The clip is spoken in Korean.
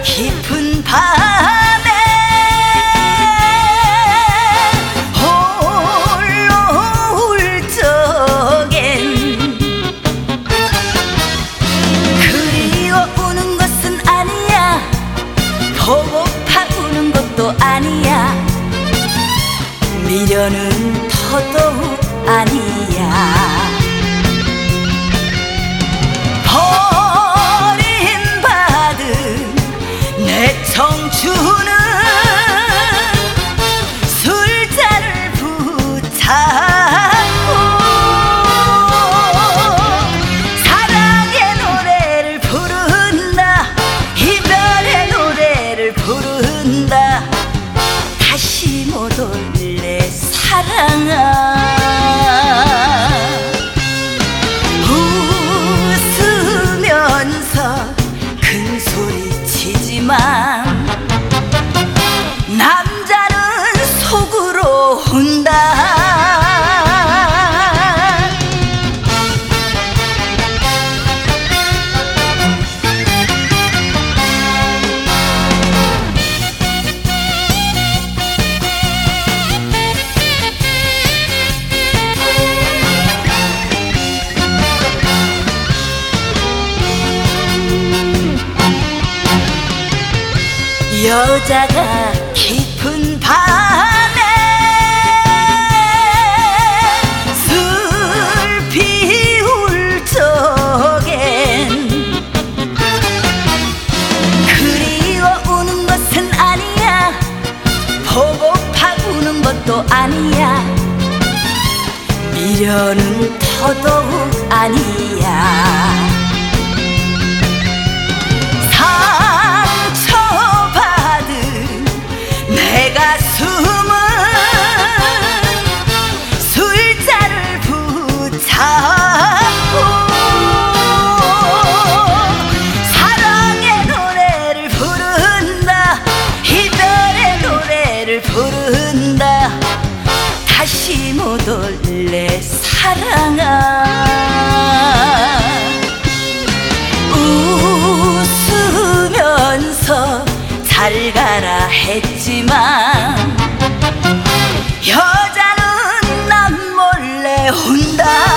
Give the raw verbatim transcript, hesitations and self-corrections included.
깊은 밤에 홀로 울 적엔 그리워 우는 것은 아니야, 보고파 우는 것도 아니야, 미련은 더더욱 아니야. 내 청춘은 술잔을 붙잡고 사랑의 노래를 부른다, 이별의 노래를 부른다. 다시 못 올래 사랑아. 웃으면서 큰 소리 치지만 남자는 속으로 운다. 여자가 깊은 밤에 슬피 울 적엔 그리워 우는 것은 아니야, 보고파 우는 것도 아니야, 미련은 더더욱 아니야. 내 가슴은 술잔을 붙잡고 사랑의 노래를 부른다, 이별의 노래를 부른다. 다시 못 올래 사랑아. 웃으면서 잘 가라 했지만 여자는 남 몰래 운다.